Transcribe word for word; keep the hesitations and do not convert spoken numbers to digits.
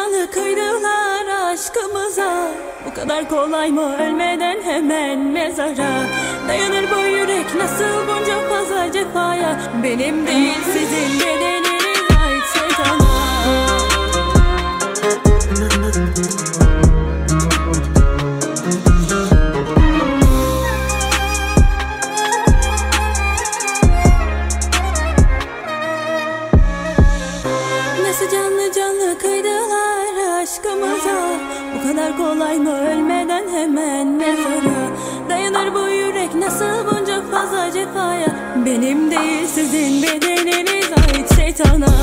canlı kıydılar aşkımıza. Bu kadar kolay mı ölmeden hemen mezara? Dayanır bu yürek nasıl bunca fazla cefaya? Benim değil sizin bedeniniz ait şeytana. Nasıl canlı canlı kıydılar aşkımıza. Bu kadar kolay mı ölmeden hemen mezara? Dayanır bu yürek nasıl bunca fazla cefaya? Benim değil sizin bedeniniz ait şeytana.